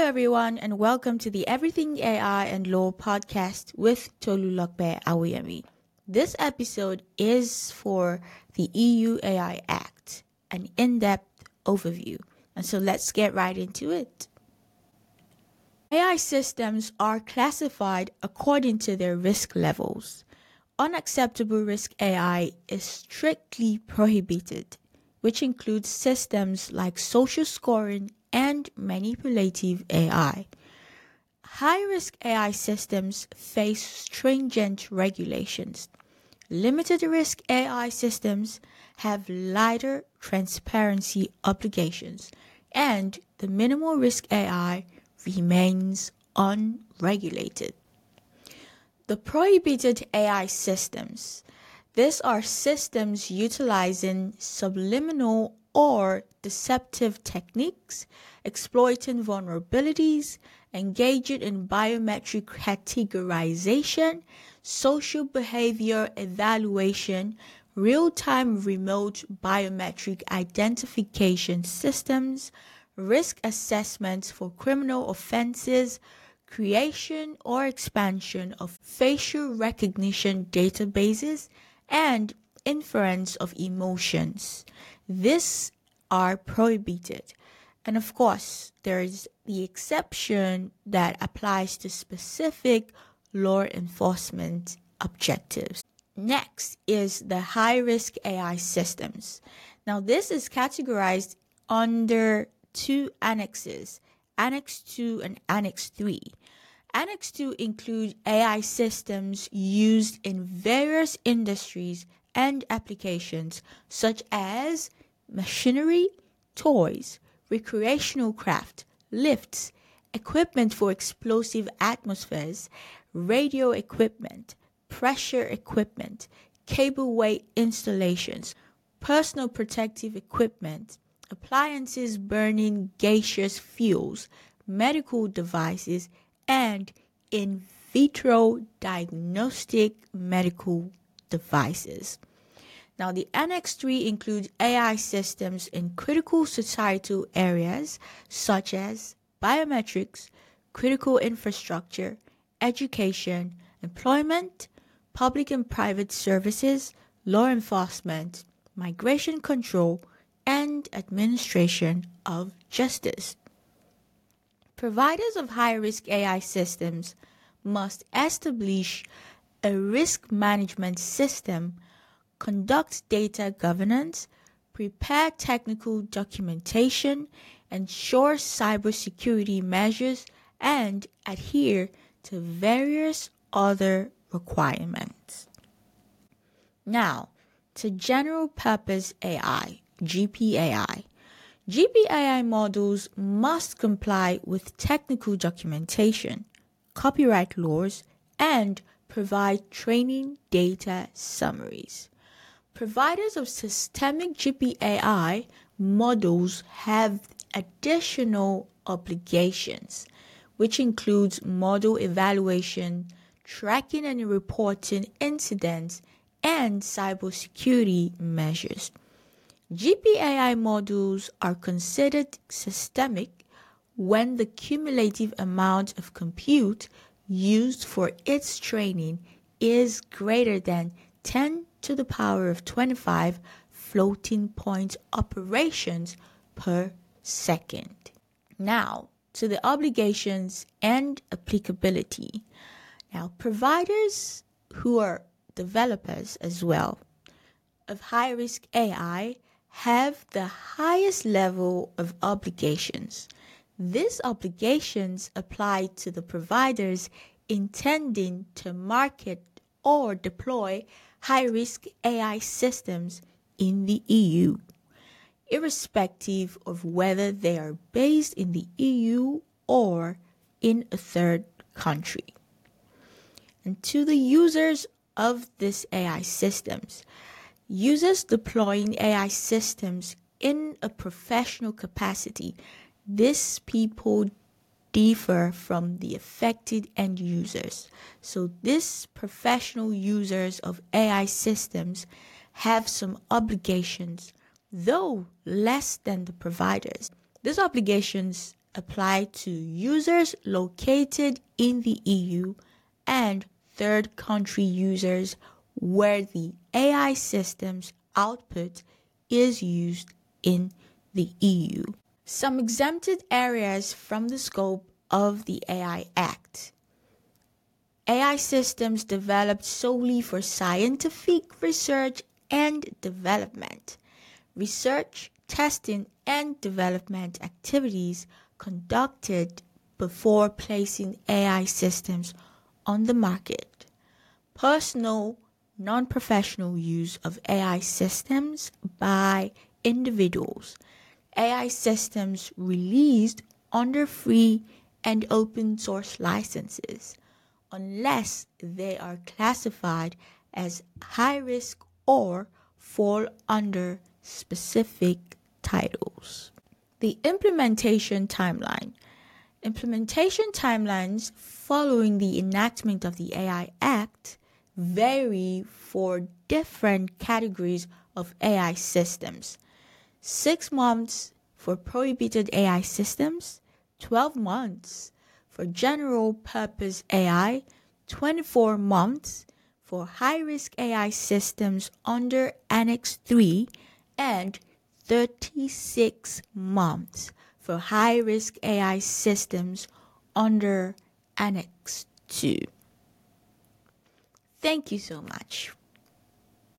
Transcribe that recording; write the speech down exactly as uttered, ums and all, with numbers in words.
everyone, and welcome to the Everything A I and Law podcast with Tolulokbe Awuyemi. This episode is for the E U A I Act, an in-depth overview. And so let's get right into it. A I systems are classified according to their risk levels. Unacceptable risk A I is strictly prohibited, which includes systems like social scoring and manipulative A I. High-risk A I systems face stringent regulations. Limited-risk A I systems have lighter transparency obligations, and the minimal-risk A I remains unregulated. The prohibited A I systems. These are systems utilizing subliminal or deceptive techniques, exploiting vulnerabilities, engaging in biometric categorization, social behavior evaluation, real-time remote biometric identification systems, risk assessments for criminal offenses, creation or expansion of facial recognition databases, and inference of emotions. These are prohibited. And of course, there is the exception that applies to specific law enforcement objectives. Next is the high-risk A I systems. Now, this is categorized under two annexes, Annex two and Annex three. Annex two includes A I systems used in various industries and applications such as machinery, toys, recreational craft, lifts, equipment for explosive atmospheres, radio equipment, pressure equipment, cableway installations, personal protective equipment, appliances burning gaseous fuels, medical devices, and in vitro diagnostic medical devices. Now, the Annex three includes A I systems in critical societal areas such as biometrics, critical infrastructure, education, employment, public and private services, law enforcement, migration control, and administration of justice. Providers of high-risk A I systems must establish a risk management system, conduct data governance, prepare technical documentation, ensure cybersecurity measures, and adhere to various other requirements. Now, to general purpose A I, G P A I. G P A I models must comply with technical documentation, copyright laws, and provide training data summaries. Providers of systemic G P A I models have additional obligations, which includes model evaluation, tracking and reporting incidents, and cybersecurity measures. G P A I models are considered systemic when the cumulative amount of compute used for its training is greater than ten to the power of twenty-five floating point operations per second. Now, to the obligations and applicability. Now, providers who are developers as well of high-risk A I have the highest level of obligations. These obligations apply to the providers intending to market or deploy high-risk A I systems in the E U, irrespective of whether they are based in the E U or in a third country. And to the users of these A I systems, users deploying A I systems in a professional capacity, these people differ from the affected end users. So these professional users of A I systems have some obligations, though less than the providers. These obligations apply to users located in the E U and third country users where the A I system's output is used in the E U. Some exempted areas from the scope of the A I Act. A I systems developed solely for scientific research and development. Research, testing, and development activities conducted before placing A I systems on the market. Personal, non-professional use of A I systems by individuals. A I systems released under free and open source licenses, unless they are classified as high risk or fall under specific titles. The implementation timeline. Implementation timelines following the enactment of the A I Act vary for different categories of A I systems. Six months for prohibited A I systems, twelve months for general purpose A I, twenty-four months for high-risk A I systems under Annex three, and thirty-six months for high-risk A I systems under Annex two. Thank you so much.